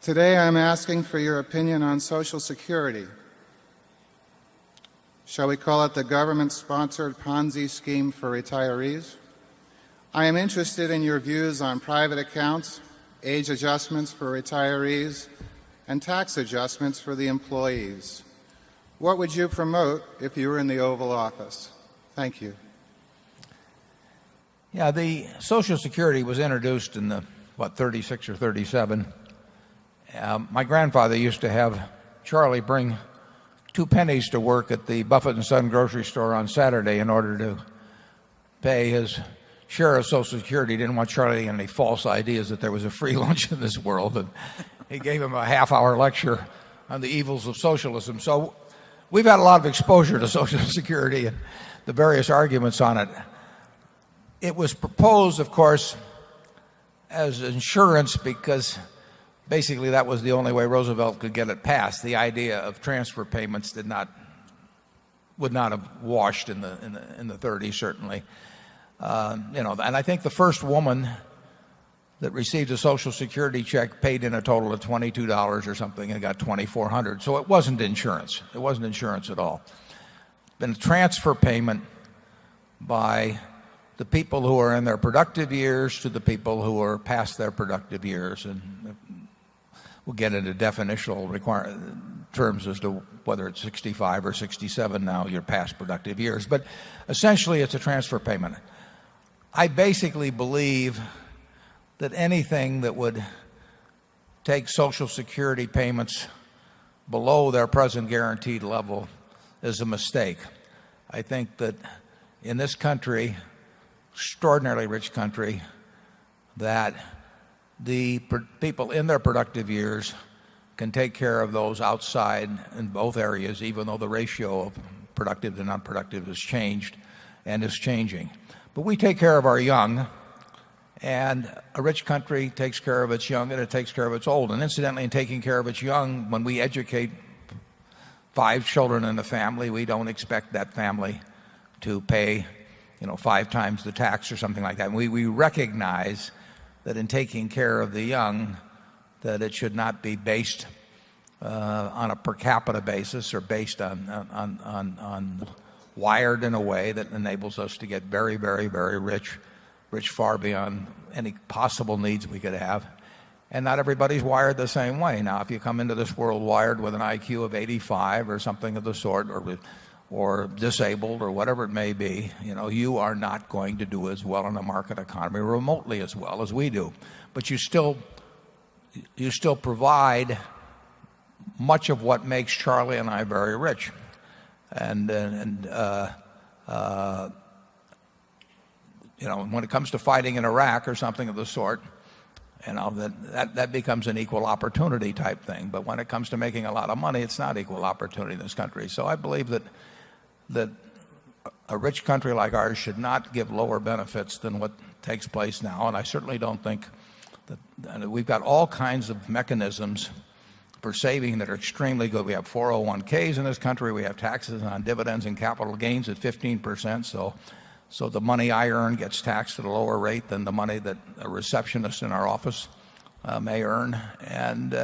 Today I'm asking for your opinion on Social Security. Shall we call it the government-sponsored Ponzi scheme for retirees? I am interested in your views on private accounts, age adjustments for retirees, and tax adjustments for the employees. What would you promote if you were in the Oval Office? Thank you. Yeah, the Social Security was introduced in the, 36 or 37. My grandfather used to have Charlie bring 2 pennies to work at the Buffett & Son grocery store on Saturday in order to pay his share of Social Security. He didn't want Charlie to get any false ideas that there was a free lunch in this world. And he gave him a half-hour lecture on the evils of socialism. So we've had a lot of exposure to Social Security and the various arguments on it. It was proposed, of course, as insurance because basically that was the only way Roosevelt could get it passed. The idea of transfer payments would not have washed in the 30s, certainly. And I think the first woman that received a Social Security check paid in a total of $22 or something and got $2,400. So it wasn't insurance. It wasn't insurance at all. It's been a transfer payment by the people who are in their productive years to the people who are past their productive years. And we'll get into definitional terms as to whether it's 65 or 67 now, your past productive years. But essentially it's a transfer payment. I basically believe that anything that would take Social Security payments below their present guaranteed level is a mistake. I think that in this country, extraordinarily rich country, that the people in their productive years can take care of those outside in both areas, even though the ratio of productive to non-productive has changed and is changing. But we take care of our young, and a rich country takes care of its young and it takes care of its old. And incidentally, in taking care of its young, when we educate 5 children in a family, we don't expect that family to pay 5 times the tax or something like that. And we recognize that in taking care of the young, that it should not be based on a per capita basis or based on wired in a way that enables us to get very, very, very rich far beyond any possible needs we could have. And not everybody's wired the same way. Now, if you come into this world wired with an IQ of 85 or something of the sort, or disabled or whatever it may be, you are not going to do as well in a market economy remotely as well as we do. But you still provide much of what makes Charlie and I very rich. And when it comes to fighting in Iraq or something of the sort, that becomes an equal opportunity type thing. But when it comes to making a lot of money, it's not equal opportunity in this country. So I believe that a rich country like ours should not give lower benefits than what takes place now. And I certainly don't think that we've got all kinds of mechanisms for saving that are extremely good. We have 401ks in this country. We have taxes on dividends and capital gains at 15%. So the money I earn gets taxed at a lower rate than the money that a receptionist in our office may earn. And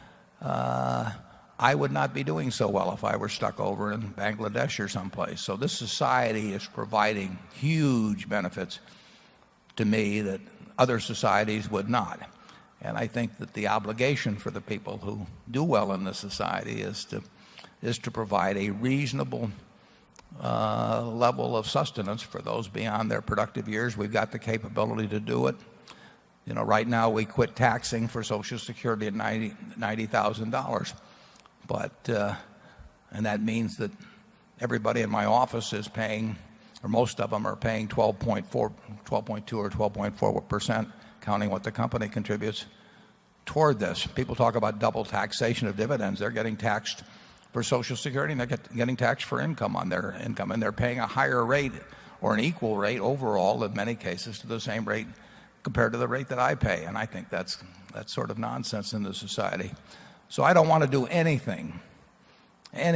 I would not be doing so well if I were stuck over in Bangladesh or someplace. So this society is providing huge benefits to me that other societies would not. And I think that the obligation for the people who do well in this society is to provide a reasonable level of sustenance for those beyond their productive years. We've got the capability to do it. Right now we quit taxing for Social Security at $90,000. But and that means that everybody in my office is paying, or most of them are paying 12.2 or 12.4%, counting what the company contributes toward this. People talk about double taxation of dividends. They're getting taxed for Social Security and they're getting taxed for income on their income, and they're paying a higher rate or an equal rate overall in many cases to the same rate compared to the rate that I pay. And I think that's sort of nonsense in the society. So I don't want to do anything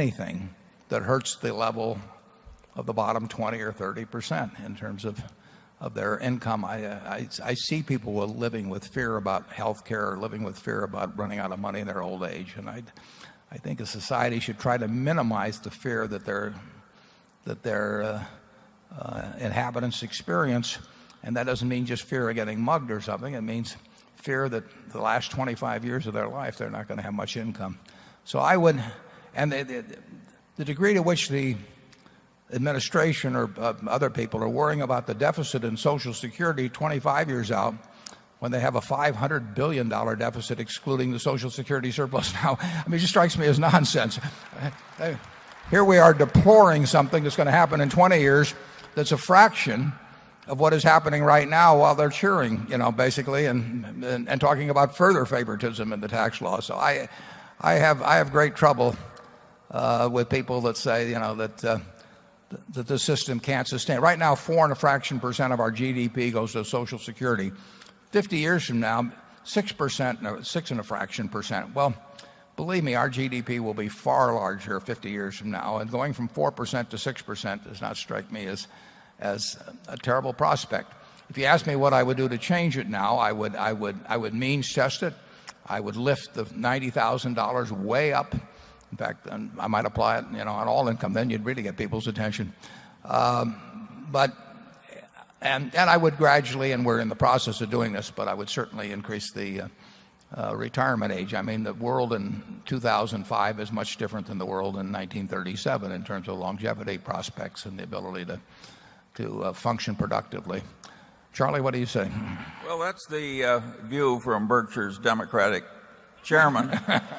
that hurts the level of the bottom 20 or 30% in terms of their income. I see people living with fear about health care, living with fear about running out of money in their old age. And I think a society should try to minimize the fear that their inhabitants experience. And that doesn't mean just fear of getting mugged or something. It means fear that the last 25 years of their life they're not going to have much income. So I would, and the degree to which the administration or other people are worrying about the deficit in Social Security 25 years out, when they have a $500 billion deficit excluding the Social Security surplus now, I mean, it just strikes me as nonsense. Here we are deploring something that's going to happen in 20 years that's a fraction of what is happening right now while they're cheering, basically, and talking about further favoritism in the tax law. So I have great trouble with people that say, that the system can't sustain. Right now, 4 and a fraction percent of our GDP goes to Social Security. 50 years from now, 6%, no, 6 and a fraction percent. Well, believe me, our GDP will be far larger 50 years from now, and going from 4% to 6% does not strike me as a terrible prospect. If you ask me what I would do to change it now, I would means test it. I would lift the $90,000 way up. In fact, I might apply it, on all income. Then you'd really get people's attention. But I would gradually, and we're in the process of doing this, but I would certainly increase the retirement age. I mean, the world in 2005 is much different than the world in 1937 in terms of longevity prospects and the ability to function productively. Charlie, what do you say? Well, that's the view from Berkshire's Democratic chairman.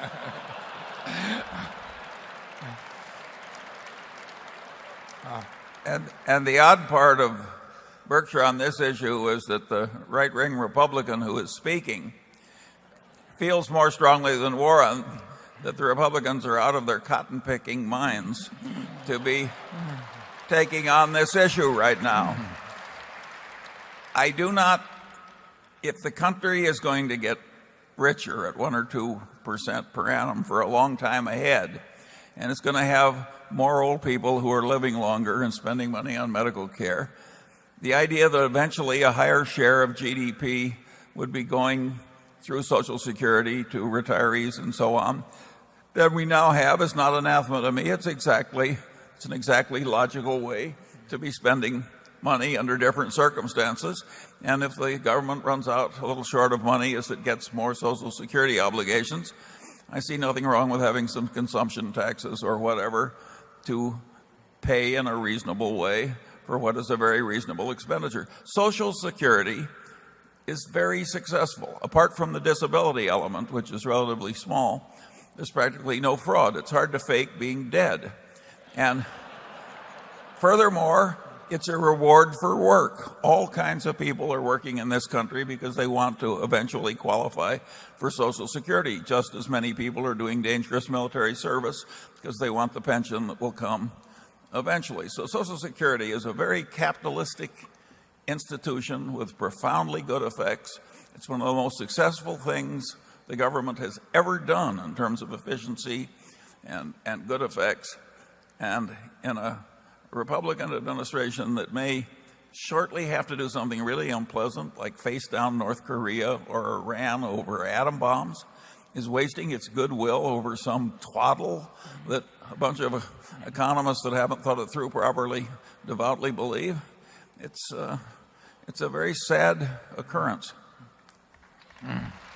And the odd part of Berkshire on this issue is that the right-wing Republican who is speaking feels more strongly than Warren that the Republicans are out of their cotton-picking minds to be taking on this issue right now. I do not, if the country is going to get richer at 1 or 2% per annum for a long time ahead, and it's going to have more old people who are living longer and spending money on medical care, the idea that eventually a higher share of GDP would be going through Social Security to retirees and so on that we now have is not anathema to me. It's an exactly logical way to be spending money under different circumstances. And if the government runs out a little short of money as it gets more Social Security obligations, I see nothing wrong with having some consumption taxes or whatever to pay in a reasonable way for what is a very reasonable expenditure. Social Security is very successful. Apart from the disability element, which is relatively small, there's practically no fraud. It's hard to fake being dead. And furthermore, it's a reward for work. All kinds of people are working in this country because they want to eventually qualify for Social Security. Just as many people are doing dangerous military service because they want the pension that will come eventually. So Social Security is a very capitalistic institution with profoundly good effects. It's one of the most successful things the government has ever done in terms of efficiency and good effects. And in a Republican administration that may shortly have to do something really unpleasant, like face down North Korea or Iran over atom bombs, is wasting its goodwill over some twaddle that a bunch of economists that haven't thought it through properly devoutly believe. It's a very sad occurrence.